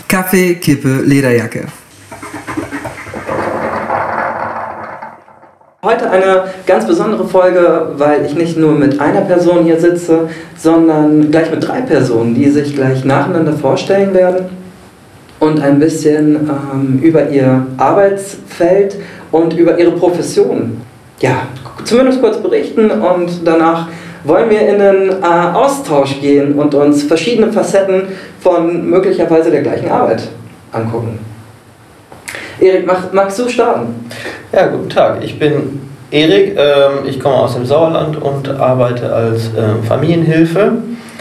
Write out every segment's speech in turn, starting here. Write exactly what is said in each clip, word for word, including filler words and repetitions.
Kaffee, Kippe, Lederjacke. Heute eine ganz besondere Folge, weil ich nicht nur mit einer Person hier sitze, sondern gleich mit drei Personen, die sich gleich nacheinander vorstellen werden und ein bisschen ähm, über ihr Arbeitsfeld und über ihre Profession, ja, zumindest kurz berichten, und danach wollen wir in einen äh, Austausch gehen und uns verschiedene Facetten von möglicherweise der gleichen Arbeit angucken. Erik, mag, magst du starten? Ja, guten Tag. Ich bin Erik, ähm, ich komme aus dem Sauerland und arbeite als ähm, Familienhilfe.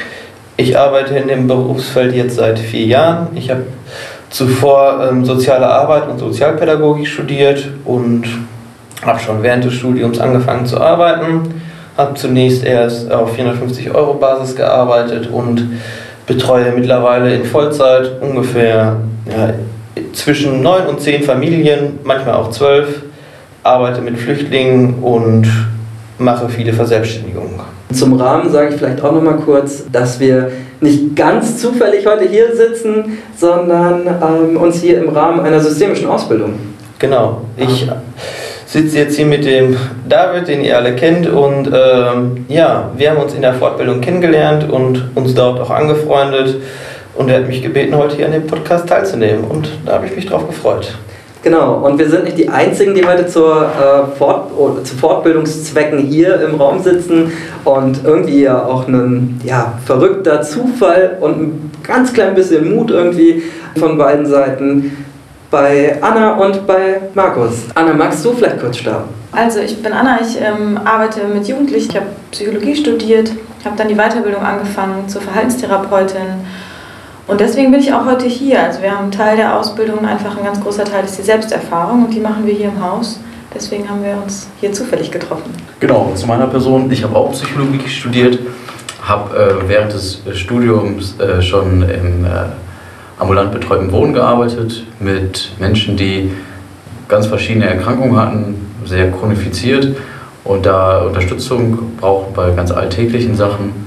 Ich arbeite in dem Berufsfeld jetzt seit vier Jahren. Ich habe zuvor ähm, soziale Arbeit und Sozialpädagogik studiert und habe schon während des Studiums angefangen zu arbeiten. Habe zunächst erst auf vierhundertfünfzig Euro Basis gearbeitet und betreue mittlerweile in Vollzeit ungefähr ja, zwischen neun und zehn Familien, manchmal auch zwölf, arbeite mit Flüchtlingen und mache viele Verselbstständigungen. Zum Rahmen sage ich vielleicht auch noch mal kurz, dass wir nicht ganz zufällig heute hier sitzen, sondern ähm, uns hier im Rahmen einer systemischen Ausbildung. Genau, ich sitze jetzt hier mit dem David, den ihr alle kennt, und ähm, ja, wir haben uns in der Fortbildung kennengelernt und uns dort auch angefreundet. Und er hat mich gebeten, heute hier an dem Podcast teilzunehmen. Und da habe ich mich drauf gefreut. Genau, und wir sind nicht die Einzigen, die heute zur, äh, Fort oder zu Fortbildungszwecken hier im Raum sitzen. Und irgendwie ja auch ein ja, verrückter Zufall und ein ganz klein bisschen Mut irgendwie von beiden Seiten bei Anna und bei Markus. Anna, magst du vielleicht kurz starten? Also ich bin Anna, ich ähm, arbeite mit Jugendlichen. Ich habe Psychologie studiert, habe dann die Weiterbildung angefangen zur Verhaltenstherapeutin. Und deswegen bin ich auch heute hier. Also wir haben Teil der Ausbildung, einfach ein ganz großer Teil ist die Selbsterfahrung, und die machen wir hier im Haus. Deswegen haben wir uns hier zufällig getroffen. Genau, zu meiner Person. Ich habe auch Psychologie studiert, habe äh, während des Studiums äh, schon im äh, ambulant betreuten Wohnen gearbeitet, mit Menschen, die ganz verschiedene Erkrankungen hatten, sehr chronifiziert und da Unterstützung brauchen bei ganz alltäglichen Sachen.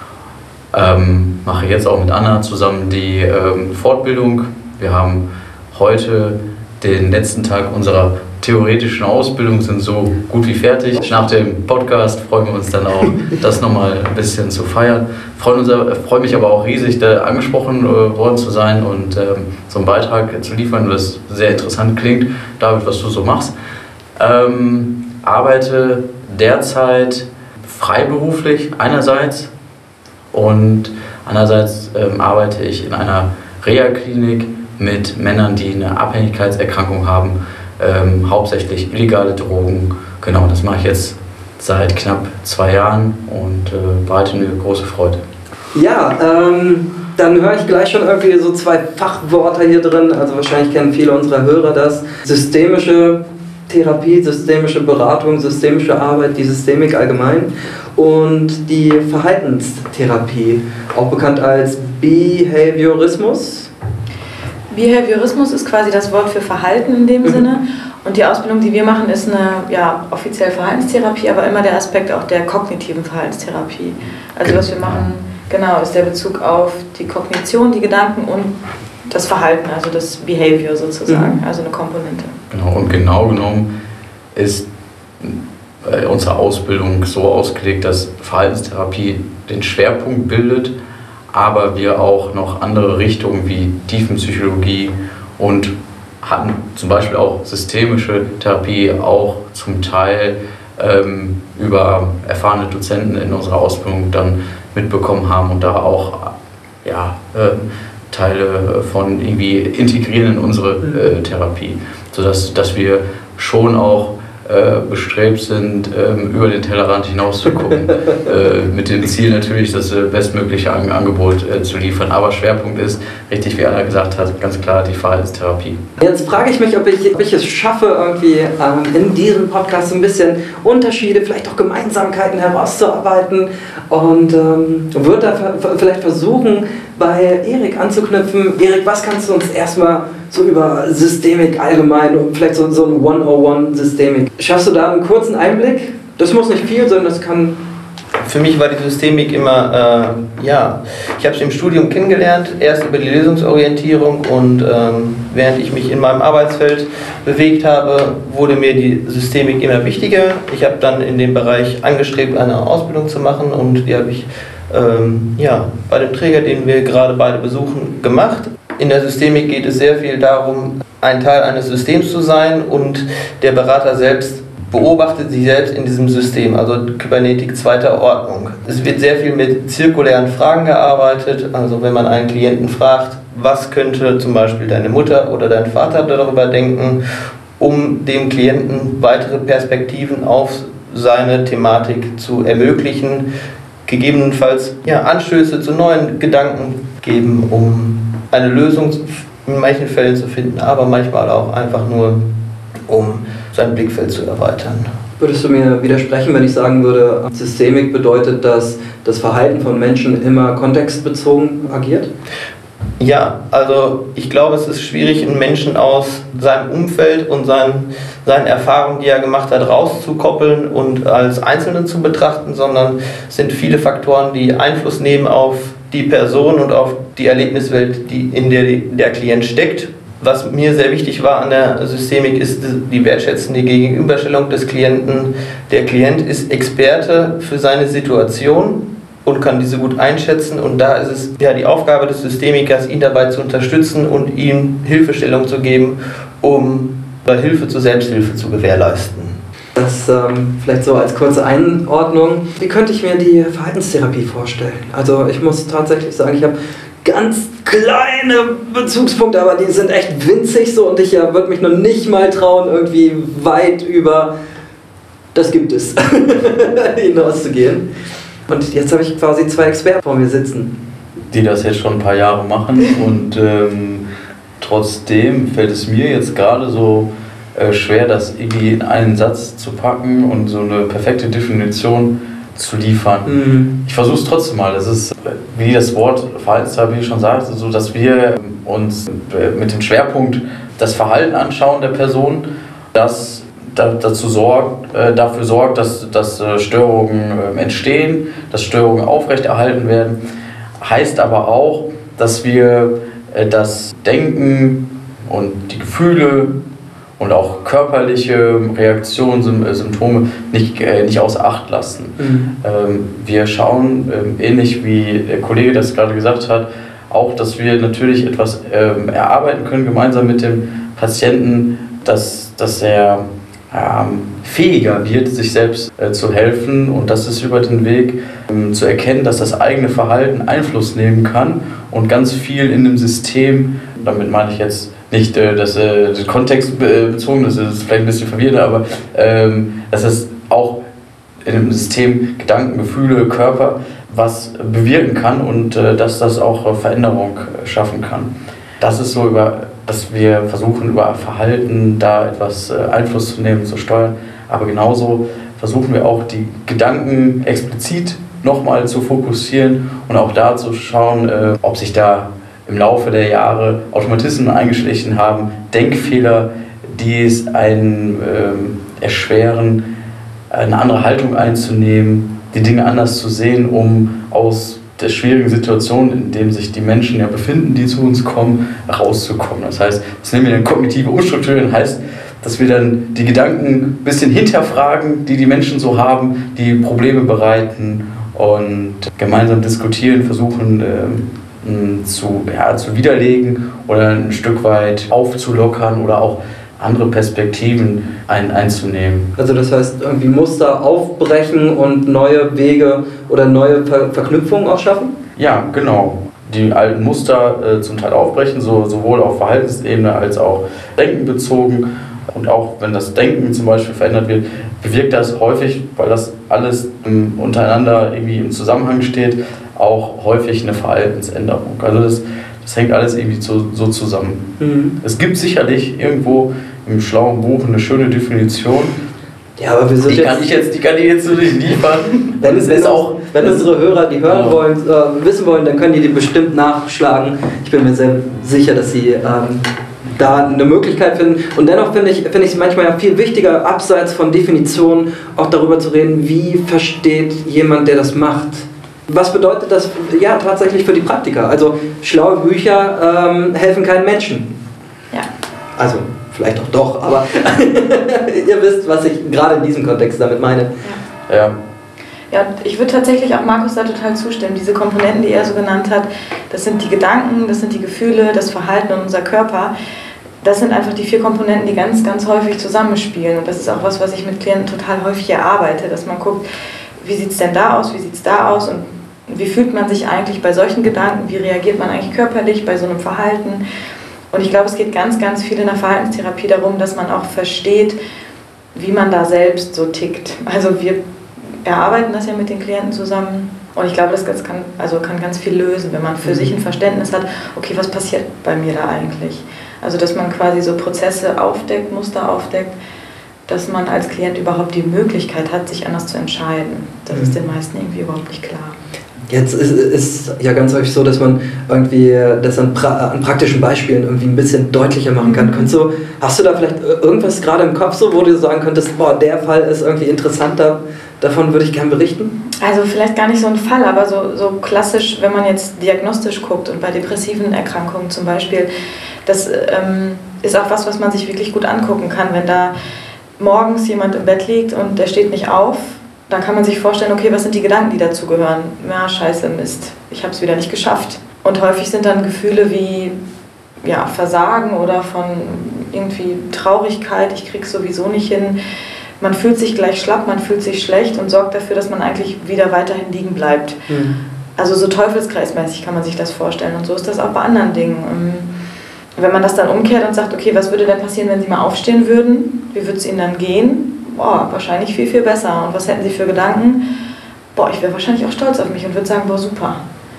Ähm, mache jetzt auch mit Anna zusammen die ähm, Fortbildung. Wir haben heute den letzten Tag unserer theoretischen Ausbildung, sind so gut wie fertig. Nach dem Podcast freuen wir uns dann auch, das nochmal ein bisschen zu feiern. Freuen uns, äh, freue mich aber auch riesig, da angesprochen äh, worden zu sein und ähm, so einen Beitrag zu liefern, was sehr interessant klingt. David, was du so machst. Ähm, arbeite derzeit freiberuflich einerseits, und andererseits ähm, arbeite ich in einer Reha-Klinik mit Männern, die eine Abhängigkeitserkrankung haben, ähm, hauptsächlich illegale Drogen. Genau, das mache ich jetzt seit knapp zwei Jahren und äh, bereite eine große Freude. Ja, ähm, dann höre ich gleich schon irgendwie so zwei Fachwörter hier drin. Also wahrscheinlich kennen viele unserer Hörer das. Systemische Therapie, systemische Beratung, systemische Arbeit, die Systemik allgemein, und die Verhaltenstherapie, auch bekannt als Behaviorismus. Behaviorismus ist quasi das Wort für Verhalten in dem Sinne, und die Ausbildung, die wir machen, ist eine ja, offiziell Verhaltenstherapie, aber immer der Aspekt auch der kognitiven Verhaltenstherapie. Also was wir machen, genau, ist der Bezug auf die Kognition, die Gedanken und das Verhalten, also das Behavior sozusagen, also eine Komponente. Genau, und genau genommen ist unsere Ausbildung so ausgelegt, dass Verhaltenstherapie den Schwerpunkt bildet, aber wir auch noch andere Richtungen wie Tiefenpsychologie und hatten zum Beispiel auch systemische Therapie auch zum Teil ähm, über erfahrene Dozenten in unserer Ausbildung dann mitbekommen haben und da auch ja, äh, Teile von irgendwie integrieren in unsere äh, Therapie, sodass dass wir schon auch äh, bestrebt sind, ähm, über den Tellerrand hinaus zu gucken, äh, mit dem Ziel natürlich, das äh, bestmögliche An Angebot äh, zu liefern. Aber Schwerpunkt ist, richtig wie Anna gesagt hat, ganz klar die Verhaltenstherapie. Jetzt frage ich mich, ob ich, ob ich es schaffe, irgendwie ähm, in diesem Podcast ein bisschen Unterschiede, vielleicht auch Gemeinsamkeiten herauszuarbeiten, und ähm, würde da vielleicht versuchen, bei Erik anzuknüpfen. Erik, was kannst du uns erstmal so über Systemik allgemein und vielleicht so, so ein hundertundeins Systemik. Schaffst du da einen kurzen Einblick? Das muss nicht viel sein, das kann für mich war die Systemik immer, äh, ja, ich habe es im Studium kennengelernt, erst über die Lösungsorientierung und ähm, während ich mich in meinem Arbeitsfeld bewegt habe, wurde mir die Systemik immer wichtiger. Ich habe dann in dem Bereich angestrebt, eine Ausbildung zu machen und die habe ich ähm, ja, bei dem Träger, den wir gerade beide besuchen, gemacht. In der Systemik geht es sehr viel darum, ein Teil eines Systems zu sein und der Berater selbst beobachtet sich selbst in diesem System, also Kybernetik zweiter Ordnung. Es wird sehr viel mit zirkulären Fragen gearbeitet, also wenn man einen Klienten fragt, was könnte zum Beispiel deine Mutter oder dein Vater darüber denken, um dem Klienten weitere Perspektiven auf seine Thematik zu ermöglichen, gegebenenfalls ja, Anstöße zu neuen Gedanken geben, um eine Lösung in manchen Fällen zu finden, aber manchmal auch einfach nur, um sein Blickfeld zu erweitern. Würdest du mir widersprechen, wenn ich sagen würde, Systemik bedeutet, dass das Verhalten von Menschen immer kontextbezogen agiert? Ja, also ich glaube, es ist schwierig, einen Menschen aus seinem Umfeld und seinen, seinen Erfahrungen, die er gemacht hat, rauszukoppeln und als Einzelnen zu betrachten, sondern es sind viele Faktoren, die Einfluss nehmen auf die Person und auf die Erlebniswelt, die in der der Klient steckt. Was mir sehr wichtig war an der Systemik ist die wertschätzende Gegenüberstellung des Klienten. Der Klient ist Experte für seine Situation und kann diese gut einschätzen und da ist es ja die Aufgabe des Systemikers, ihn dabei zu unterstützen und ihm Hilfestellung zu geben, um Hilfe zur Selbsthilfe zu gewährleisten. Das ähm, vielleicht so als kurze Einordnung. Wie könnte ich mir die Verhaltenstherapie vorstellen? Also ich muss tatsächlich sagen, ich habe ganz kleine Bezugspunkte, aber die sind echt winzig so und ich ja, würde mich noch nicht mal trauen, irgendwie weit über das gibt es hinauszugehen. Und jetzt habe ich quasi zwei Experten vor mir sitzen. Die das jetzt schon ein paar Jahre machen und ähm, trotzdem fällt es mir jetzt gerade so äh, schwer, das irgendwie in einen Satz zu packen und so eine perfekte Definition zu liefern. Mhm. Ich versuche es trotzdem mal. Das ist, wie das Wort Verhaltenstherapie schon sagt, so dass wir uns mit dem Schwerpunkt das Verhalten anschauen der Person, das dazu sorgt, äh, dafür sorgt, dass, dass äh, Störungen äh, entstehen, dass Störungen aufrechterhalten werden. Heißt aber auch, dass wir äh, das Denken und die Gefühle und auch körperliche Reaktionen, Symptome nicht, äh, nicht außer Acht lassen. Mhm. Ähm, wir schauen, äh, ähnlich wie der Kollege das gerade gesagt hat, auch, dass wir natürlich etwas äh, erarbeiten können, gemeinsam mit dem Patienten, dass, dass er ähm, fähiger wird, sich selbst äh, zu helfen, und das ist über den Weg ähm, zu erkennen, dass das eigene Verhalten Einfluss nehmen kann und ganz viel in dem System, damit meine ich jetzt nicht äh, das, äh, das Kontext bezogen, das ist vielleicht ein bisschen verwirrend, aber ähm, dass es auch in dem System Gedanken, Gefühle, Körper was bewirken kann und äh, dass das auch Veränderung schaffen kann. Das ist so, über, dass wir versuchen, über Verhalten da etwas äh, Einfluss zu nehmen, zu steuern, aber genauso versuchen wir auch die Gedanken explizit nochmal zu fokussieren und auch da zu schauen, äh, ob sich da im Laufe der Jahre Automatismen eingeschlichen haben, Denkfehler, die es einem ähm, erschweren, eine andere Haltung einzunehmen, die Dinge anders zu sehen, um aus der schwierigen Situation, in der sich die Menschen ja befinden, die zu uns kommen, rauszukommen. Das heißt, das nennen wir dann kognitive Umstrukturieren, heißt, dass wir dann die Gedanken ein bisschen hinterfragen, die die Menschen so haben, die Probleme bereiten und gemeinsam diskutieren, versuchen äh, zu, ja, zu widerlegen oder ein Stück weit aufzulockern oder auch andere Perspektiven ein, einzunehmen. Also das heißt, irgendwie Muster aufbrechen und neue Wege oder neue Ver Verknüpfungen auch schaffen? Ja, genau. Die alten Muster äh, zum Teil aufbrechen, so, sowohl auf Verhaltensebene als auch denkenbezogen. Und auch wenn das Denken zum Beispiel verändert wird, bewirkt das häufig, weil das alles ähm, untereinander irgendwie im Zusammenhang steht, auch häufig eine Verhaltensänderung. Also das Das hängt alles irgendwie so, so zusammen. Mhm. Es gibt sicherlich irgendwo im schlauen Buch eine schöne Definition. Ja, aber wir sind die, jetzt, kann ich jetzt, die kann ich jetzt so nicht liefern. Wenn, es ist auch, wenn unsere Hörer die hören ja. wollen, äh, wissen wollen, dann können die die bestimmt nachschlagen. Ich bin mir sehr sicher, dass sie ähm, da eine Möglichkeit finden. Und dennoch finde ich finde ich es manchmal ja viel wichtiger, abseits von Definitionen auch darüber zu reden, wie versteht jemand, der das macht. Was bedeutet das ja tatsächlich für die Praktiker? Also schlaue Bücher ähm, helfen keinen Menschen. Ja. Also vielleicht auch doch, aber ihr wisst, was ich gerade in diesem Kontext damit meine. Ja. Ja. Ja, ich würde tatsächlich auch Markus da total zustimmen. Diese Komponenten, die er so genannt hat, das sind die Gedanken, das sind die Gefühle, das Verhalten und unser Körper. Das sind einfach die vier Komponenten, die ganz, ganz häufig zusammenspielen. Und das ist auch was, was ich mit Klienten total häufig erarbeite, dass man guckt, wie sieht es denn da aus, wie sieht es da aus und wie fühlt man sich eigentlich bei solchen Gedanken, wie reagiert man eigentlich körperlich bei so einem Verhalten. Und ich glaube, es geht ganz, ganz viel in der Verhaltenstherapie darum, dass man auch versteht, wie man da selbst so tickt. Also wir erarbeiten das ja mit den Klienten zusammen und ich glaube, das kann, also kann ganz viel lösen, wenn man für sich ein Verständnis hat, okay, was passiert bei mir da eigentlich? Also dass man quasi so Prozesse aufdeckt, Muster aufdeckt, dass man als Klient überhaupt die Möglichkeit hat, sich anders zu entscheiden. Das mhm. ist den meisten irgendwie überhaupt nicht klar. Jetzt ist es ja ganz häufig so, dass man irgendwie das an, pra an praktischen Beispielen irgendwie ein bisschen deutlicher machen kann. Mhm. Du, hast du da vielleicht irgendwas gerade im Kopf, so, wo du sagen könntest, boah, der Fall ist irgendwie interessanter, davon würde ich gerne berichten? Also vielleicht gar nicht so ein Fall, aber so, so klassisch, wenn man jetzt diagnostisch guckt und bei depressiven Erkrankungen zum Beispiel, das ähm, ist auch was, was man sich wirklich gut angucken kann, wenn da morgens jemand im Bett liegt und der steht nicht auf, dann kann man sich vorstellen, okay, was sind die Gedanken, die dazugehören? Ja, scheiße, Mist, ich habe es wieder nicht geschafft. Und häufig sind dann Gefühle wie ja, Versagen oder von irgendwie Traurigkeit, ich krieg's sowieso nicht hin. Man fühlt sich gleich schlapp, man fühlt sich schlecht und sorgt dafür, dass man eigentlich wieder weiterhin liegen bleibt. Mhm. Also so teufelskreismäßig kann man sich das vorstellen und so ist das auch bei anderen Dingen. Wenn man das dann umkehrt und sagt, okay, was würde denn passieren, wenn Sie mal aufstehen würden? Wie würde es Ihnen dann gehen? Boah, wahrscheinlich viel, viel besser. Und was hätten Sie für Gedanken? Boah, ich wäre wahrscheinlich auch stolz auf mich und würde sagen, boah, super.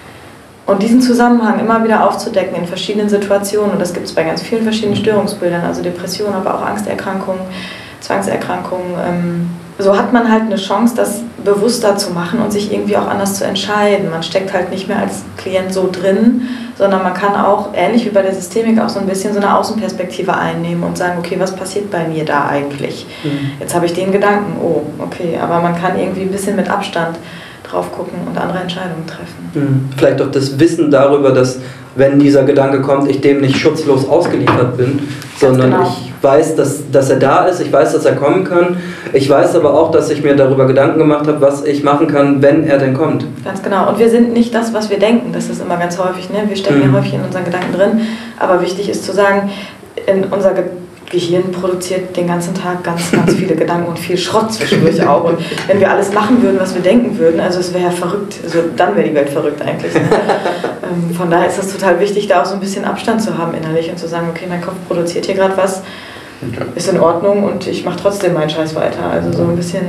Und diesen Zusammenhang immer wieder aufzudecken in verschiedenen Situationen, und das gibt es bei ganz vielen verschiedenen Störungsbildern, also Depressionen, aber auch Angsterkrankungen, Zwangserkrankungen, ähm, so hat man halt eine Chance, das bewusster zu machen und sich irgendwie auch anders zu entscheiden. Man steckt halt nicht mehr als Klient so drin, sondern man kann auch, ähnlich wie bei der Systemik, auch so ein bisschen so eine Außenperspektive einnehmen und sagen, okay, was passiert bei mir da eigentlich? Mhm. Jetzt habe ich den Gedanken, oh, okay, aber man kann irgendwie ein bisschen mit Abstand drauf gucken und andere Entscheidungen treffen. Mhm. Vielleicht auch das Wissen darüber, dass, wenn dieser Gedanke kommt, ich dem nicht schutzlos ausgeliefert bin, sondern genau. ich weiß, dass, dass er da ist, ich weiß, dass er kommen kann. Ich weiß aber auch, dass ich mir darüber Gedanken gemacht habe, was ich machen kann, wenn er denn kommt. Ganz genau. Und wir sind nicht das, was wir denken. Das ist immer ganz häufig. Ne? Wir stecken mhm. ja häufig in unseren Gedanken drin. Aber wichtig ist zu sagen, in unser Ge Gehirn produziert den ganzen Tag ganz, ganz viele Gedanken und viel Schrott zwischendurch auch. Und wenn wir alles machen würden, was wir denken würden, also es wäre ja verrückt. Also dann wäre die Welt verrückt eigentlich. Ne? ähm, von daher ist es total wichtig, da auch so ein bisschen Abstand zu haben innerlich und zu sagen, okay, mein Kopf produziert hier gerade was, okay. ist in Ordnung und ich mache trotzdem meinen Scheiß weiter. Also so ein bisschen,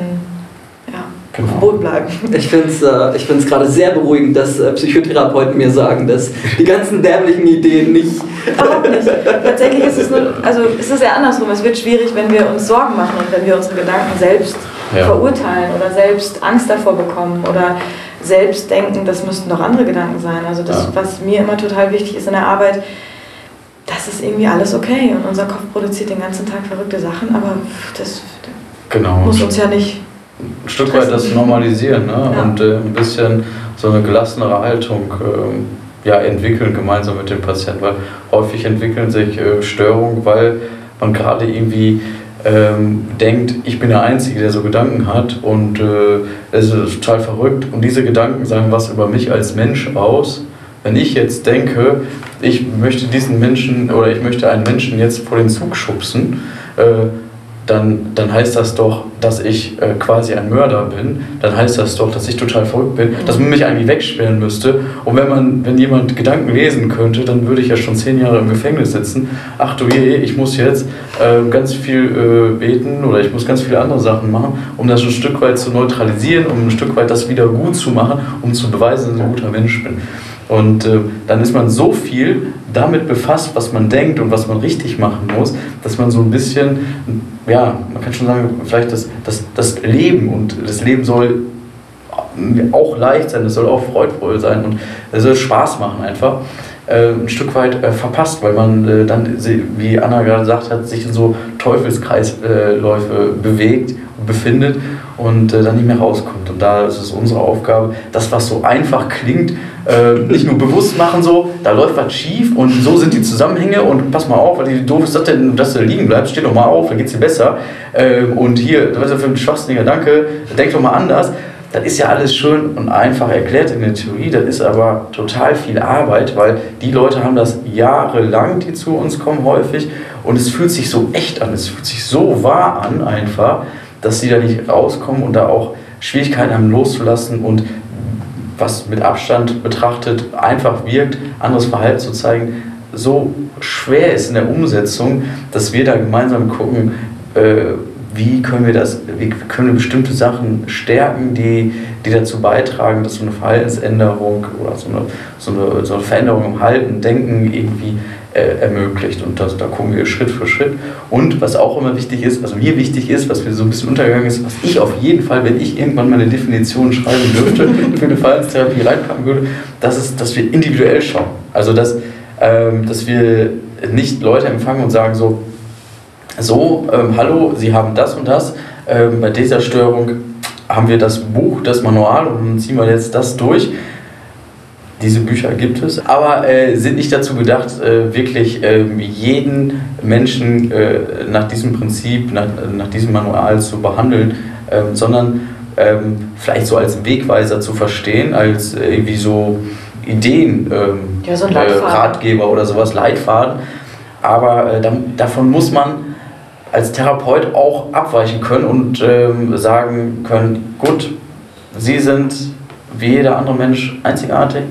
ja, genau. auf dem Boden bleiben. Ich finde es äh, ich find's gerade sehr beruhigend, dass äh, Psychotherapeuten mir sagen, dass die ganzen dämlichen Ideen nicht... Überhaupt nicht. Tatsächlich ist es nur, also ist es eher andersrum. Es wird schwierig, wenn wir uns Sorgen machen und wenn wir unsere Gedanken selbst ja. verurteilen oder selbst Angst davor bekommen oder selbst denken, das müssten doch andere Gedanken sein. Also das, ja. was mir immer total wichtig ist in der Arbeit, das ist irgendwie alles okay und unser Kopf produziert den ganzen Tag verrückte Sachen, aber das genau. muss uns ja nicht ein Stück weit das normalisieren, ne? Ja. Und äh, ein bisschen so eine gelassenere Haltung äh, ja, entwickeln gemeinsam mit dem Patienten, weil häufig entwickeln sich äh, Störungen, weil man gerade irgendwie ähm, denkt, ich bin der Einzige, der so Gedanken hat und äh, es ist total verrückt und diese Gedanken sagen was über mich als Mensch aus. Wenn ich jetzt denke, ich möchte diesen Menschen oder ich möchte einen Menschen jetzt vor den Zug schubsen, äh, Dann, dann heißt das doch, dass ich äh, quasi ein Mörder bin. Dann heißt das doch, dass ich total verrückt bin, dass man mich eigentlich wegsperren müsste. Und wenn man, wenn jemand Gedanken lesen könnte, dann würde ich ja schon zehn Jahre im Gefängnis sitzen. Ach du je, ich muss jetzt äh, ganz viel äh, beten oder ich muss ganz viele andere Sachen machen, um das ein Stück weit zu neutralisieren, um ein Stück weit das wieder gut zu machen, um zu beweisen, dass ich ein guter Mensch bin. Und äh, dann ist man so viel damit befasst, was man denkt und was man richtig machen muss, dass man so ein bisschen, ja, man kann schon sagen, vielleicht das, das, das Leben und das Leben soll auch leicht sein, das soll auch freudvoll sein und es soll Spaß machen einfach. Ein Stück weit äh, verpasst, weil man äh, dann, wie Anna gerade gesagt hat, sich in so Teufelskreisläufe äh, bewegt und befindet und äh, dann nicht mehr rauskommt. Und da ist es unsere Aufgabe, das, was so einfach klingt, äh, nicht nur bewusst machen, so, da läuft was schief und so sind die Zusammenhänge und pass mal auf, weil die doof ist das denn, dass du liegen bleibst, steh doch mal auf, dann geht's dir besser. Äh, und hier, was ist das für ein schwachsinniger Gedanke, denk doch mal anders. Das ist ja alles schön und einfach erklärt in der Theorie, das ist aber total viel Arbeit, weil die Leute haben das jahrelang, die zu uns kommen häufig und es fühlt sich so echt an, es fühlt sich so wahr an einfach, dass sie da nicht rauskommen und da auch Schwierigkeiten haben loszulassen und was mit Abstand betrachtet einfach wirkt, anderes Verhalten zu zeigen, so schwer ist in der Umsetzung, dass wir da gemeinsam gucken, äh, wie können wir das, wie können wir bestimmte Sachen stärken, die, die dazu beitragen, dass so eine Verhaltensänderung oder so eine, so eine, so eine Veränderung im Halten, Denken irgendwie äh, ermöglicht. Und das, da gucken wir Schritt für Schritt. Und was auch immer wichtig ist, also mir wichtig ist, was mir so ein bisschen untergegangen ist, was ich auf jeden Fall, wenn ich irgendwann mal eine Definition schreiben dürfte, für eine Verhaltenstherapie reinpacken würde, das ist, dass wir individuell schauen. Also dass, ähm, dass wir nicht Leute empfangen und sagen so, So, ähm, hallo, Sie haben das und das, ähm, bei dieser Störung haben wir das Buch, das Manual und dann ziehen wir jetzt das durch. Diese Bücher gibt es, aber äh, sind nicht dazu gedacht, äh, wirklich äh, jeden Menschen äh, nach diesem Prinzip, nach, nach diesem Manual zu behandeln, äh, sondern äh, vielleicht so als Wegweiser zu verstehen, als äh, irgendwie so Ideen, äh, ja, so ein äh, Ratgeber oder sowas, Leitfaden. Aber äh, dann, davon muss man als Therapeut auch abweichen können und ähm, sagen können, gut, Sie sind wie jeder andere Mensch einzigartig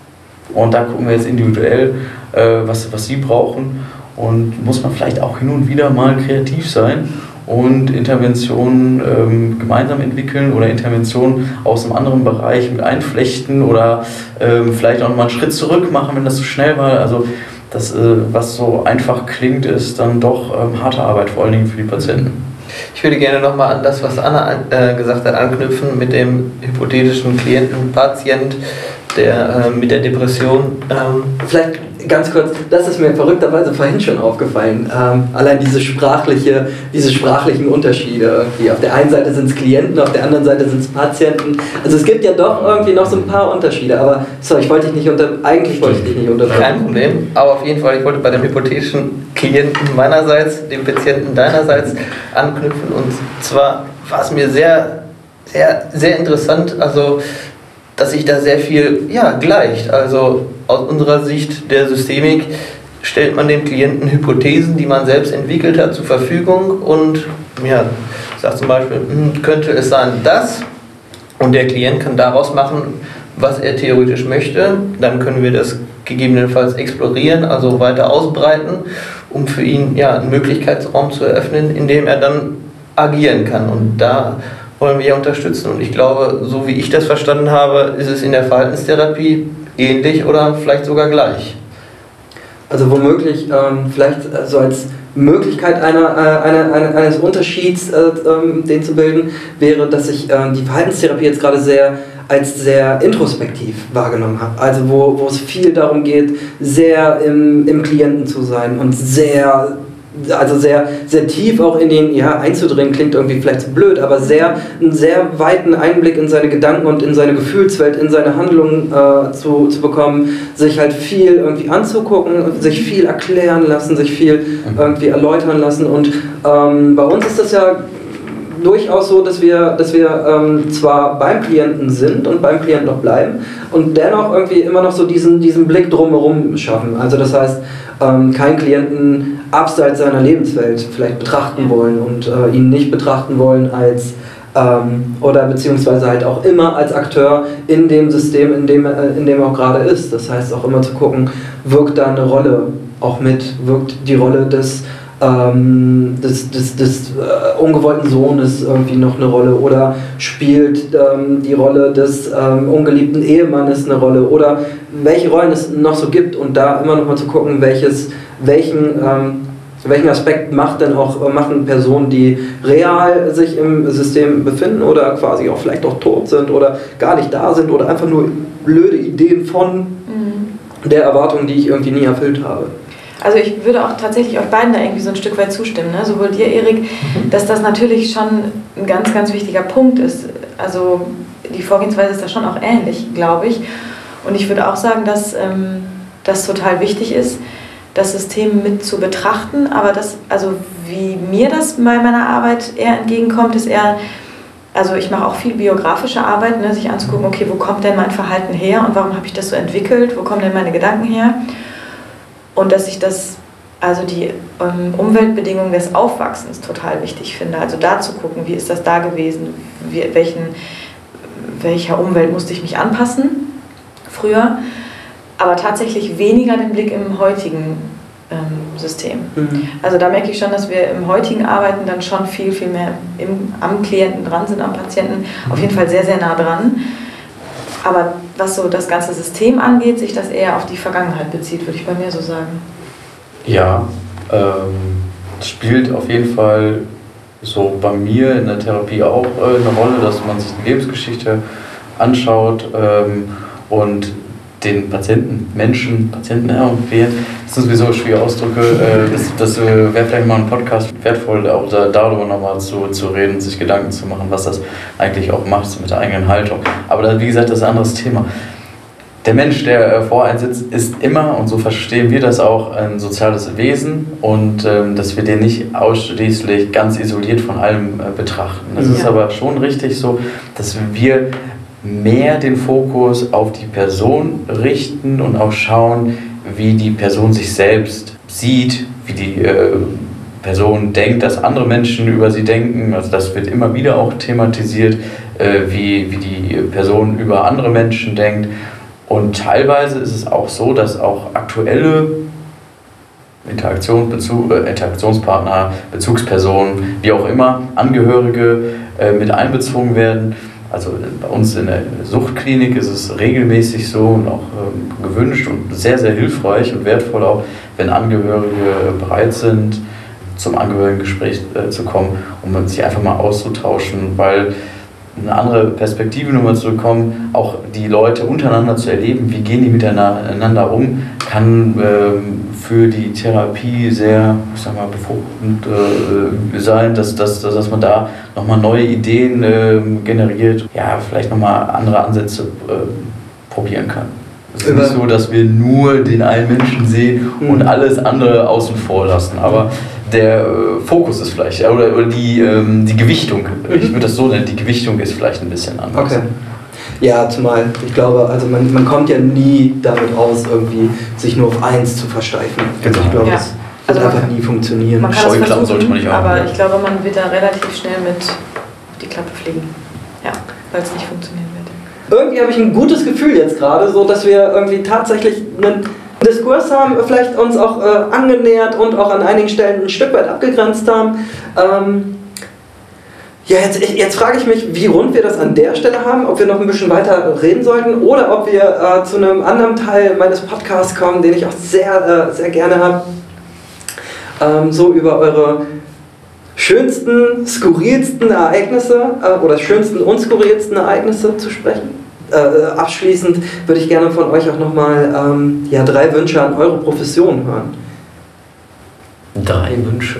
und da gucken wir jetzt individuell, äh, was, was Sie brauchen und muss man vielleicht auch hin und wieder mal kreativ sein und Interventionen ähm, gemeinsam entwickeln oder Interventionen aus einem anderen Bereich mit einflechten oder ähm, vielleicht auch mal einen Schritt zurück machen, wenn das zu schnell war. Also das, was so einfach klingt, ist dann doch ähm, harte Arbeit, vor allen Dingen für die Patienten. Ich würde gerne nochmal an das, was Anna äh, gesagt hat, anknüpfen mit dem hypothetischen Klienten, Patient, der äh, mit der Depression. Ähm Vielleicht ganz kurz, das ist mir verrückterweise vorhin schon aufgefallen. Ähm, allein diese, sprachliche, diese sprachlichen Unterschiede irgendwie. Auf der einen Seite sind es Klienten, auf der anderen Seite sind es Patienten. Also es gibt ja doch irgendwie noch so ein paar Unterschiede. Aber sorry, ich wollte dich nicht unter, eigentlich wollte ich dich nicht unterbrechen. Kein Problem, aber auf jeden Fall, ich wollte bei dem hypothetischen Klienten meinerseits, dem Patienten deinerseits anknüpfen. Und zwar war es mir sehr, sehr, sehr interessant, also dass sich da sehr viel ja, gleicht. Also aus unserer Sicht der Systemik stellt man dem Klienten Hypothesen, die man selbst entwickelt hat, zur Verfügung und ja, sagt zum Beispiel, könnte es sein, das, und der Klient kann daraus machen, was er theoretisch möchte. Dann können wir das gegebenenfalls explorieren, also weiter ausbreiten, um für ihn ja, einen Möglichkeitsraum zu eröffnen, in dem er dann agieren kann. Und da wollen wir unterstützen. Und ich glaube, so wie ich das verstanden habe, ist es in der Verhaltenstherapie ähnlich oder vielleicht sogar gleich. Also womöglich ähm, vielleicht so als Möglichkeit einer, äh, einer, einer, eines Unterschieds, äh, ähm, den zu bilden, wäre, dass ich äh, die Verhaltenstherapie jetzt gerade sehr als sehr introspektiv wahrgenommen habe. Also wo, wo es viel darum geht, sehr im, im Klienten zu sein und sehr also sehr, sehr tief auch in den, ja, einzudringen, klingt irgendwie vielleicht so blöd, aber sehr, einen sehr weiten Einblick in seine Gedanken und in seine Gefühlswelt, in seine Handlungen äh, zu, zu bekommen, sich halt viel irgendwie anzugucken, sich viel erklären lassen, sich viel irgendwie erläutern lassen und ähm, bei uns ist das ja durchaus so, dass wir, dass wir ähm, zwar beim Klienten sind und beim Klienten noch bleiben und dennoch irgendwie immer noch so diesen, diesen Blick drumherum schaffen. Also das heißt, ähm, keinen Klienten abseits seiner Lebenswelt vielleicht betrachten wollen und äh, ihn nicht betrachten wollen als ähm, oder beziehungsweise halt auch immer als Akteur in dem System, in dem, äh, in dem er auch gerade ist. Das heißt auch immer zu gucken, wirkt da eine Rolle auch mit, wirkt die Rolle des ähm, des, des, des äh, ungewollten Sohnes irgendwie noch eine Rolle oder spielt ähm, die Rolle des ähm, ungeliebten Ehemannes eine Rolle oder welche Rollen es noch so gibt und da immer noch mal zu gucken, welches, welchen, ähm, Welchen Aspekt macht denn auch, machen Personen, die real sich im System befinden oder quasi auch vielleicht auch tot sind oder gar nicht da sind oder einfach nur blöde Ideen von mhm. der Erwartung, die ich irgendwie nie erfüllt habe? Also ich würde auch tatsächlich euch beiden da irgendwie so ein Stück weit zustimmen, ne? Sowohl dir, Erik, dass das natürlich schon ein ganz, ganz wichtiger Punkt ist. Also die Vorgehensweise ist da schon auch ähnlich, glaube ich. Und ich würde auch sagen, dass ähm, das total wichtig ist, das System mit zu betrachten, aber das, also wie mir das bei meiner Arbeit eher entgegenkommt, ist eher, also ich mache auch viel biografische Arbeit, ne, sich anzugucken, okay, wo kommt denn mein Verhalten her und warum habe ich das so entwickelt, wo kommen denn meine Gedanken her? Und dass ich das, also die ähm, Umweltbedingungen des Aufwachsens total wichtig finde, also da zu gucken, wie ist das da gewesen, wie, welchen, welcher Umwelt musste ich mich anpassen früher, aber tatsächlich weniger den Blick im heutigen ähm, System. Mhm. Also da merke ich schon, dass wir im heutigen Arbeiten dann schon viel, viel mehr im, am Klienten dran sind, am Patienten, auf jeden Fall sehr, sehr nah dran. Aber was so das ganze System angeht, sich das eher auf die Vergangenheit bezieht, würde ich bei mir so sagen. Ja, ähm, spielt auf jeden Fall so bei mir in der Therapie auch äh, eine Rolle, dass man sich die Lebensgeschichte anschaut ähm, und den Patienten, Menschen, Patienten, ja, und Klienten, das sind sowieso schwierige Ausdrücke, äh, das, das äh, wäre vielleicht mal ein Podcast wertvoll, auch da, darüber nochmal zu, zu reden und sich Gedanken zu machen, was das eigentlich auch macht mit der eigenen Haltung. Aber dann, wie gesagt, das ist ein anderes Thema. Der Mensch, der äh, vor einem sitzt, ist immer, und so verstehen wir das auch, ein soziales Wesen und ähm, dass wir den nicht ausschließlich ganz isoliert von allem äh, betrachten. Es ja. ist aber schon richtig so, dass wir mehr den Fokus auf die Person richten und auch schauen, wie die Person sich selbst sieht, wie die äh, Person denkt, dass andere Menschen über sie denken. Also das wird immer wieder auch thematisiert, äh, wie, wie die Person über andere Menschen denkt. Und teilweise ist es auch so, dass auch aktuelle Interaktion, Bezug, äh, Interaktionspartner, Bezugspersonen, wie auch immer, Angehörige äh, mit einbezogen werden. Also bei uns in der Suchtklinik ist es regelmäßig so und auch ähm, gewünscht und sehr, sehr hilfreich und wertvoll auch, wenn Angehörige bereit sind, zum Angehörigengespräch äh, zu kommen, um sich einfach mal auszutauschen, weil eine andere Perspektive nochmal zu bekommen, auch die Leute untereinander zu erleben, wie gehen die miteinander um, kann ähm, für die Therapie sehr, ich sag mal, befruchtend äh, sein, dass, dass, dass man da nochmal neue Ideen äh, generiert, ja, vielleicht nochmal andere Ansätze äh, probieren kann. Es ist nicht so, dass wir nur den einen Menschen sehen und alles andere außen vor lassen, aber der äh, Fokus ist vielleicht, oder, oder die, ähm, die Gewichtung, ich würde das so nennen, die Gewichtung ist vielleicht ein bisschen anders. Okay. Ja, zumal, ich glaube, also man, man kommt ja nie damit aus, irgendwie sich nur auf eins zu versteifen. Also ich glaube, ja. das wird also einfach kann, nie funktionieren. Man kann es versuchen, sollte man nicht haben, aber ja. ich glaube, man wird da relativ schnell mit auf die Klappe fliegen. Ja, weil es nicht funktionieren wird. Irgendwie habe ich ein gutes Gefühl jetzt gerade, so dass wir irgendwie tatsächlich einen Diskurs haben, vielleicht uns auch äh, angenähert und auch an einigen Stellen ein Stück weit abgegrenzt haben. Ähm, ja, jetzt, jetzt frage ich mich, wie rund wir das an der Stelle haben, ob wir noch ein bisschen weiter reden sollten oder ob wir äh, zu einem anderen Teil meines Podcasts kommen, den ich auch sehr, äh, sehr gerne habe, ähm, so über eure schönsten, skurrilsten Ereignisse äh, oder schönsten und skurrilsten Ereignisse zu sprechen. Äh, abschließend würde ich gerne von euch auch nochmal ähm, ja, drei Wünsche an eure Profession hören. Drei Wünsche?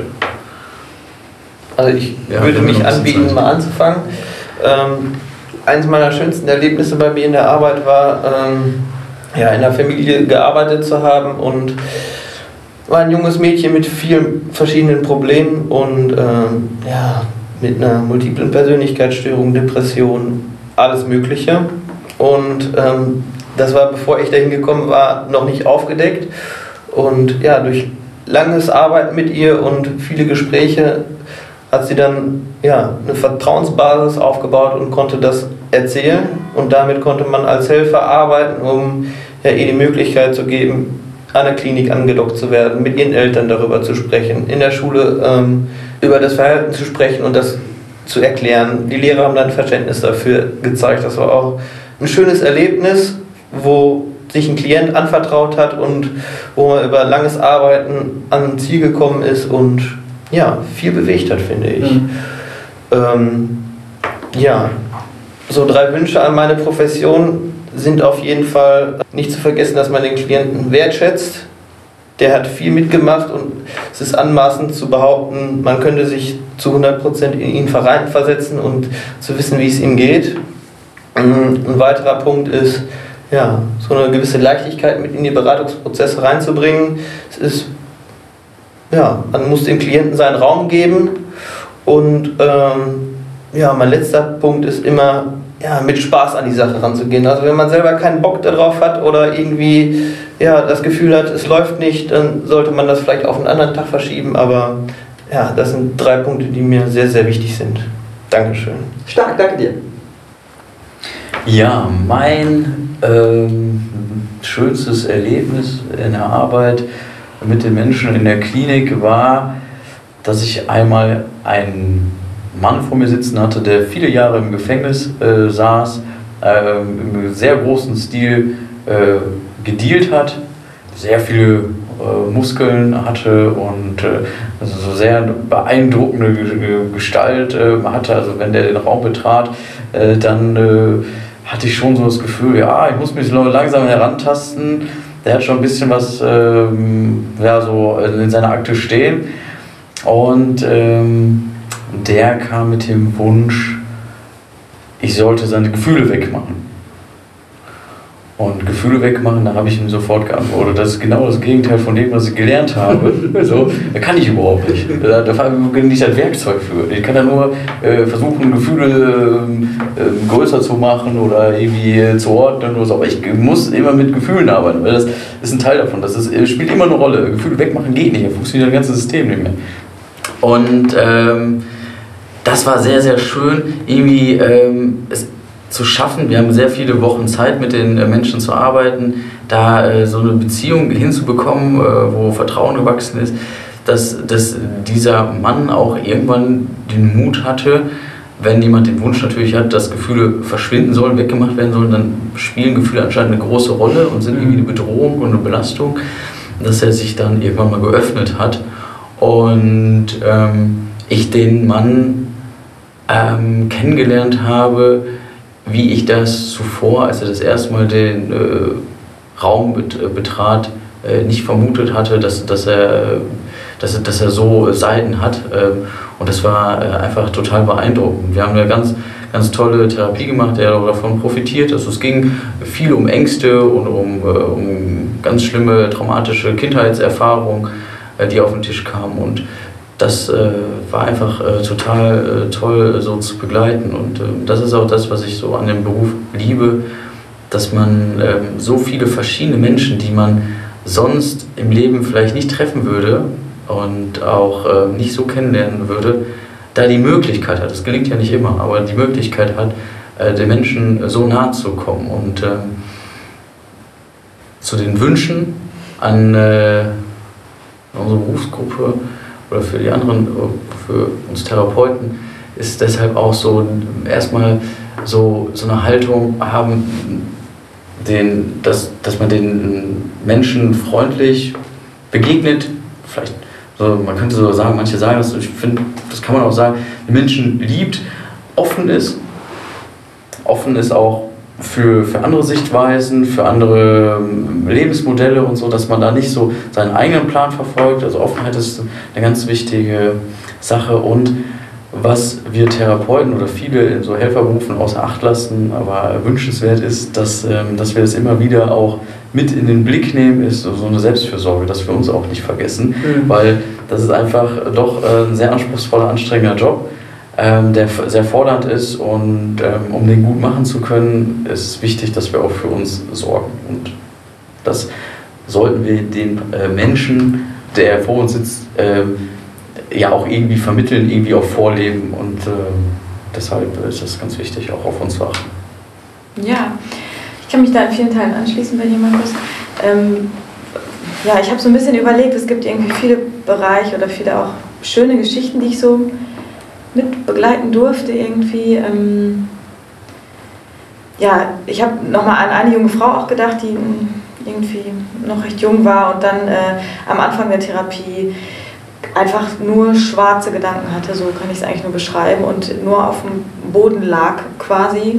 Also ich ja, würde mich anbieten, mal anzufangen. Ähm, eines meiner schönsten Erlebnisse bei mir in der Arbeit war, ähm, ja, in der Familie gearbeitet zu haben und war ein junges Mädchen mit vielen verschiedenen Problemen und ähm, ja, mit einer multiplen Persönlichkeitsstörung, Depression, alles Mögliche. Und ähm, das war, bevor ich dahin gekommen war, noch nicht aufgedeckt. Und ja, durch langes Arbeiten mit ihr und viele Gespräche hat sie dann ja, eine Vertrauensbasis aufgebaut und konnte das erzählen. Und damit konnte man als Helfer arbeiten, um ja, ihr die Möglichkeit zu geben, an der Klinik angedockt zu werden, mit ihren Eltern darüber zu sprechen, in der Schule ähm, über das Verhalten zu sprechen und das zu erklären. Die Lehrer haben dann Verständnis dafür gezeigt. Das war auch ein schönes Erlebnis, wo sich ein Klient anvertraut hat und wo man über langes Arbeiten an ein Ziel gekommen ist und ja, viel bewegt hat, finde ich. Mhm. Ähm, ja, so drei Wünsche an meine Profession sind auf jeden Fall nicht zu vergessen, dass man den Klienten wertschätzt. Der hat viel mitgemacht und es ist anmaßend zu behaupten, man könnte sich zu hundert Prozent in ihn versetzen und zu wissen, wie es ihm geht. Ein weiterer Punkt ist, ja, so eine gewisse Leichtigkeit mit in die Beratungsprozesse reinzubringen. Es ist, ja, man muss dem Klienten seinen Raum geben und ähm, ja, mein letzter Punkt ist immer, ja, mit Spaß an die Sache ranzugehen. Also wenn man selber keinen Bock darauf hat oder irgendwie ja, das Gefühl hat, es läuft nicht, dann sollte man das vielleicht auf einen anderen Tag verschieben. Aber ja, das sind drei Punkte, die mir sehr, sehr wichtig sind. Dankeschön. Stark, danke dir. Ja, mein ähm, schönstes Erlebnis in der Arbeit mit den Menschen in der Klinik war, dass ich einmal einen Mann vor mir sitzen hatte, der viele Jahre im Gefängnis äh, saß, äh, im sehr großen Stil äh, gedealt hat, sehr viele äh, Muskeln hatte und äh, also so sehr beeindruckende Gestalt äh, hatte. Also wenn der den Raum betrat, äh, dann äh, hatte ich schon so das Gefühl, ja, ich muss mich langsam herantasten. Der hat schon ein bisschen was äh, ja, so in seiner Akte stehen. Und ähm, der kam mit dem Wunsch, ich sollte seine Gefühle wegmachen. Und Gefühle wegmachen, da habe ich ihm sofort geantwortet, das ist genau das Gegenteil von dem, was ich gelernt habe. So, da kann ich überhaupt nicht. Da, da habe ich nicht das Werkzeug für. Ich kann ja nur äh, versuchen, Gefühle äh, größer zu machen oder irgendwie zu ordnen oder so. Aber ich muss immer mit Gefühlen arbeiten, weil das ist ein Teil davon. Das ist, spielt immer eine Rolle. Gefühle wegmachen geht nicht, da funktioniert das ganze System nicht mehr. Und ähm, das war sehr, sehr schön, irgendwie ähm, es zu schaffen. Wir haben sehr viele Wochen Zeit, mit den äh, Menschen zu arbeiten, da äh, so eine Beziehung hinzubekommen, äh, wo Vertrauen gewachsen ist, dass, dass dieser Mann auch irgendwann den Mut hatte, wenn jemand den Wunsch natürlich hat, dass Gefühle verschwinden sollen, weggemacht werden sollen, dann spielen Gefühle anscheinend eine große Rolle und sind irgendwie eine Bedrohung und eine Belastung, dass er sich dann irgendwann mal geöffnet hat und ähm, ich den Mann ähm, kennengelernt habe, wie ich das zuvor, als er das erste Mal den äh, Raum bet, äh, betrat, äh, nicht vermutet hatte, dass, dass, er, dass, dass er so Seiten hat. Ähm, und das war äh, einfach total beeindruckend. Wir haben eine ganz, ganz tolle Therapie gemacht, der davon profitiert. Also es ging viel um Ängste und um, äh, um ganz schlimme traumatische Kindheitserfahrungen, äh, die auf den Tisch kamen. Und das äh, war einfach äh, total äh, toll, so zu begleiten. Und äh, das ist auch das, was ich so an dem Beruf liebe, dass man äh, so viele verschiedene Menschen, die man sonst im Leben vielleicht nicht treffen würde und auch äh, nicht so kennenlernen würde, da die Möglichkeit hat, das gelingt ja nicht immer, aber die Möglichkeit hat, äh, den Menschen so nahe zu kommen. Und äh, zu den Wünschen an äh, unsere Berufsgruppe, oder für die anderen, für uns Therapeuten, ist deshalb auch so erstmal so, so eine Haltung haben, den, dass, dass man den Menschen freundlich begegnet. Vielleicht, so, man könnte so sagen, manche sagen das, ich finde, das kann man auch sagen, die Menschen liebt, offen ist, offen ist auch für, für andere Sichtweisen, für andere Lebensmodelle und so, dass man da nicht so seinen eigenen Plan verfolgt. Also Offenheit ist eine ganz wichtige Sache. Und was wir Therapeuten oder viele in so Helferberufen außer Acht lassen, aber wünschenswert ist, dass, dass wir das immer wieder auch mit in den Blick nehmen, ist so eine Selbstfürsorge, dass wir uns auch nicht vergessen, mhm. weil das ist einfach doch ein sehr anspruchsvoller, anstrengender Job, Ähm, der sehr fordernd ist und ähm, um den gut machen zu können, ist es wichtig, dass wir auch für uns sorgen. Und das sollten wir den äh, Menschen, der vor uns sitzt, ähm, ja auch irgendwie vermitteln, irgendwie auch vorleben. Und äh, deshalb ist es ganz wichtig, auch auf uns zu achten. Ja, ich kann mich da in vielen Teilen anschließen, wenn jemand ist. Ähm, ja, ich habe so ein bisschen überlegt, es gibt irgendwie viele Bereiche oder viele auch schöne Geschichten, die ich so mit begleiten durfte irgendwie. Ähm, ja, ich habe nochmal an eine junge Frau auch gedacht, die irgendwie noch recht jung war und dann äh, am Anfang der Therapie einfach nur schwarze Gedanken hatte, so kann ich es eigentlich nur beschreiben, und nur auf dem Boden lag quasi.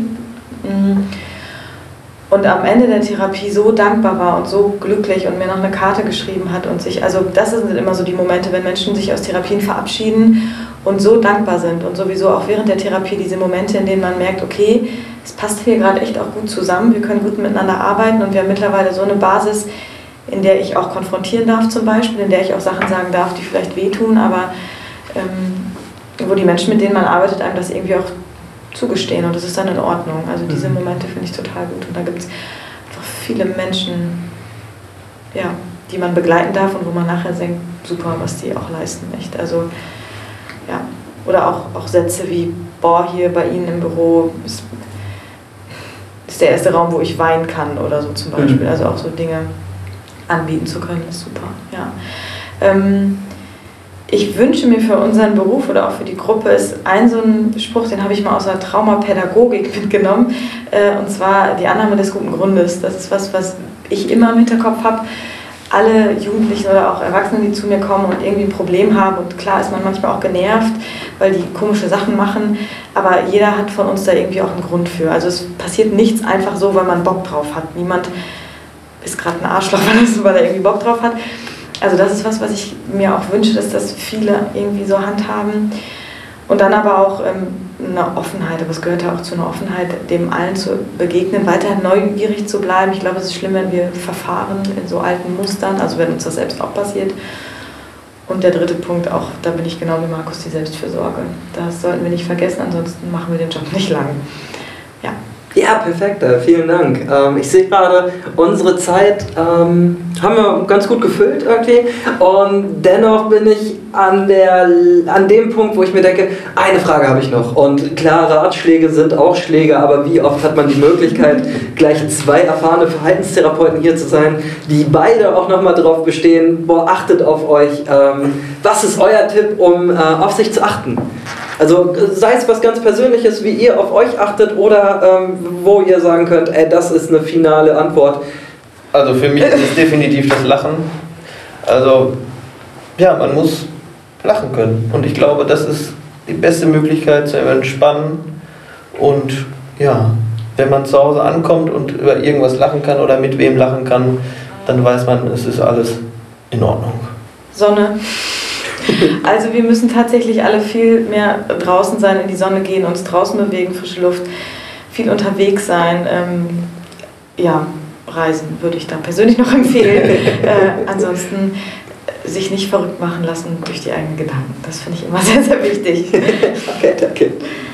Und am Ende der Therapie so dankbar war und so glücklich und mir noch eine Karte geschrieben hat und sich, also das sind immer so die Momente, wenn Menschen sich aus Therapien verabschieden und so dankbar sind, und sowieso auch während der Therapie diese Momente, in denen man merkt, okay, es passt hier gerade echt auch gut zusammen, wir können gut miteinander arbeiten und wir haben mittlerweile so eine Basis, in der ich auch konfrontieren darf zum Beispiel, in der ich auch Sachen sagen darf, die vielleicht wehtun, aber ähm, wo die Menschen, mit denen man arbeitet, einem das irgendwie auch zugestehen, und das ist dann in Ordnung. Also diese Momente finde ich total gut, und da gibt es einfach viele Menschen, ja, die man begleiten darf und wo man nachher denkt, super, was die auch leisten, echt. Also ja, oder auch, auch Sätze wie, boah, hier bei Ihnen im Büro ist, ist der erste Raum, wo ich weinen kann oder so zum Beispiel. Also auch so Dinge anbieten zu können, ist super. Ja. Ähm, ich wünsche mir für unseren Beruf oder auch für die Gruppe ist ein so ein Spruch, den habe ich mal aus der Traumapädagogik mitgenommen, äh, und zwar die Annahme des guten Grundes. Das ist was, was ich immer im Hinterkopf habe. Alle Jugendlichen oder auch Erwachsenen, die zu mir kommen und irgendwie ein Problem haben, und klar ist man manchmal auch genervt, weil die komische Sachen machen, aber jeder hat von uns da irgendwie auch einen Grund für. Also es passiert nichts einfach so, weil man Bock drauf hat. Niemand ist gerade ein Arschloch, weil er irgendwie Bock drauf hat. Also das ist was, was ich mir auch wünsche, dass das viele irgendwie so handhaben. Und dann aber auch ähm, eine Offenheit, aber es gehört ja auch zu einer Offenheit, dem allen zu begegnen, weiterhin neugierig zu bleiben. Ich glaube, es ist schlimm, wenn wir verfahren in so alten Mustern, also wenn uns das selbst auch passiert. Und der dritte Punkt auch, da bin ich genau wie Markus, die Selbstfürsorge. Das sollten wir nicht vergessen, ansonsten machen wir den Job nicht lang. Ja. Ja, perfekt, vielen Dank. Ähm, ich sehe gerade, unsere Zeit ähm, haben wir ganz gut gefüllt irgendwie, und dennoch bin ich an, der, an dem Punkt, wo ich mir denke, eine Frage habe ich noch, und klar, Ratschläge sind auch Schläge, aber wie oft hat man die Möglichkeit, gleich zwei erfahrene Verhaltenstherapeuten hier zu sein, die beide auch nochmal darauf bestehen, boah, achtet auf euch, ähm, was ist euer Tipp, um äh, auf sich zu achten? Also sei es was ganz Persönliches, wie ihr auf euch achtet, oder ähm, wo ihr sagen könnt, ey, das ist eine finale Antwort. Also für mich ist es definitiv das Lachen. Also ja, man muss lachen können. Und ich glaube, das ist die beste Möglichkeit zu entspannen. Und ja, wenn man zu Hause ankommt und über irgendwas lachen kann oder mit wem lachen kann, dann weiß man, es ist alles in Ordnung. Sonne. Also wir müssen tatsächlich alle viel mehr draußen sein, in die Sonne gehen, uns draußen bewegen, frische Luft, viel unterwegs sein. Ähm, ja, reisen würde ich da persönlich noch empfehlen. äh, ansonsten sich nicht verrückt machen lassen durch die eigenen Gedanken. Das finde ich immer sehr, sehr wichtig. Okay, danke.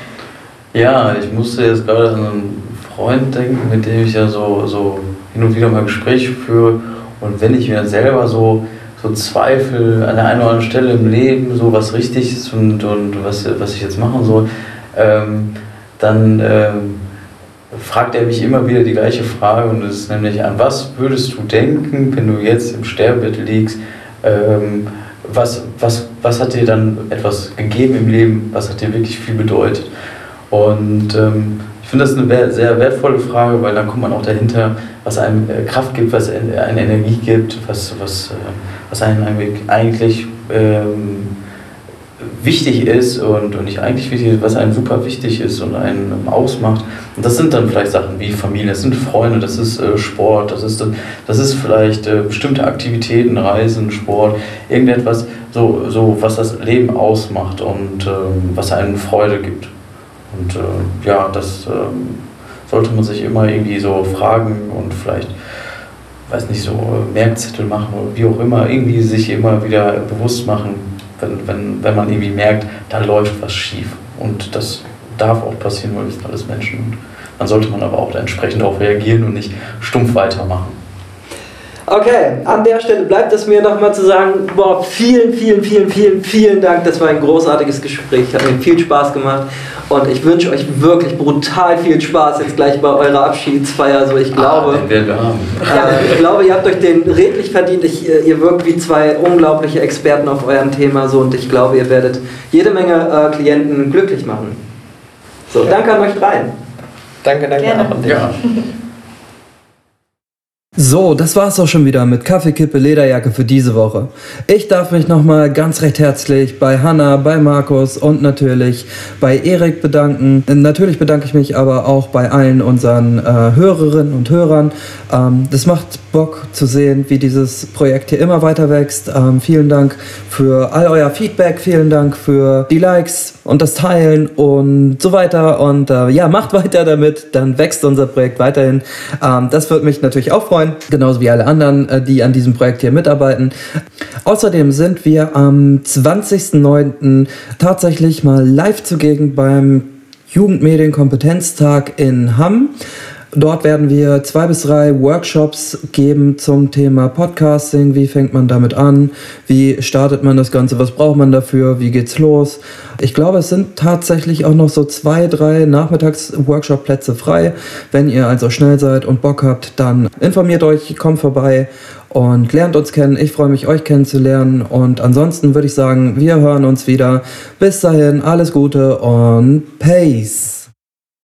Ja, ich musste jetzt gerade an einen Freund denken, mit dem ich ja so, so hin und wieder mal Gespräche führe. Und wenn ich mir selber so so Zweifel an der einen oder anderen Stelle im Leben, so was richtig ist und, und was, was ich jetzt machen soll, ähm, dann ähm, fragt er mich immer wieder die gleiche Frage, und das ist nämlich, an was würdest du denken, wenn du jetzt im Sterbebett liegst, ähm, was, was, was hat dir dann etwas gegeben im Leben, was hat dir wirklich viel bedeutet? Und ähm, ich finde das eine sehr wertvolle Frage, weil dann kommt man auch dahinter, was einem Kraft gibt, was eine Energie gibt, was, was, was einem eigentlich ähm, wichtig ist und, und nicht eigentlich wichtig ist, was einem super wichtig ist und einen ausmacht. Und das sind dann vielleicht Sachen wie Familie, das sind Freunde, das ist äh, Sport, das ist, das ist vielleicht äh, bestimmte Aktivitäten, Reisen, Sport, irgendetwas, so, so, was das Leben ausmacht und ähm, was einem Freude gibt. Und äh, ja, das äh, sollte man sich immer irgendwie so fragen und vielleicht, weiß nicht, so Merkzettel machen oder wie auch immer, irgendwie sich immer wieder bewusst machen, wenn, wenn, wenn man irgendwie merkt, da läuft was schief. Und das darf auch passieren, weil wir sind alles Menschen. Und dann sollte man aber auch entsprechend darauf reagieren und nicht stumpf weitermachen. Okay, an der Stelle bleibt es mir nochmal zu sagen, boah, vielen, vielen, vielen, vielen, vielen Dank. Das war ein großartiges Gespräch, hat mir viel Spaß gemacht, und ich wünsche euch wirklich brutal viel Spaß jetzt gleich bei eurer Abschiedsfeier. Also ich glaube, ah, den werden wir haben. Äh, ich glaube, ihr habt euch den redlich verdient. Ich, ihr wirkt wie zwei unglaubliche Experten auf eurem Thema, so, und ich glaube, ihr werdet jede Menge äh, Klienten glücklich machen. So, danke an euch dreien. Danke, danke Gerne. auch an dich. Ja. So, das war's auch schon wieder mit Kaffee, Kippe, Lederjacke für diese Woche. Ich darf mich nochmal ganz recht herzlich bei Hanna, bei Markus und natürlich bei Erik bedanken. Natürlich bedanke ich mich aber auch bei allen unseren äh, Hörerinnen und Hörern. Ähm, das macht Bock zu sehen, wie dieses Projekt hier immer weiter wächst. Ähm, vielen Dank für all euer Feedback, vielen Dank für die Likes und das Teilen und so weiter. Und äh, ja, macht weiter damit, dann wächst unser Projekt weiterhin. Ähm, das würde mich natürlich auch freuen. Genauso wie alle anderen, die an diesem Projekt hier mitarbeiten. Außerdem sind wir am zwanzigsten neunten tatsächlich mal live zugegen beim Jugendmedienkompetenztag in Hamm. Dort werden wir zwei bis drei Workshops geben zum Thema Podcasting. Wie fängt man damit an? Wie startet man das Ganze? Was braucht man dafür? Wie geht's los? Ich glaube, es sind tatsächlich auch noch so zwei, drei Nachmittags-Workshop-Plätze frei. Wenn ihr also schnell seid und Bock habt, dann informiert euch, kommt vorbei und lernt uns kennen. Ich freue mich, euch kennenzulernen. Und ansonsten würde ich sagen, wir hören uns wieder. Bis dahin, alles Gute und Peace.